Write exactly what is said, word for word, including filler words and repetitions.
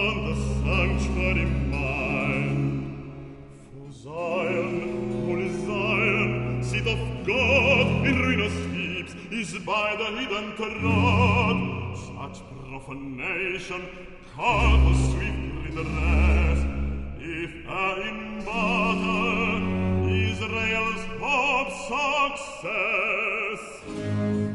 and the sanctuary mine. For Zion, holy Zion, seat of God in ruinous heaps, is by the heathen trod. Such profanation called for swift redress. If a in battle Israel's hope success,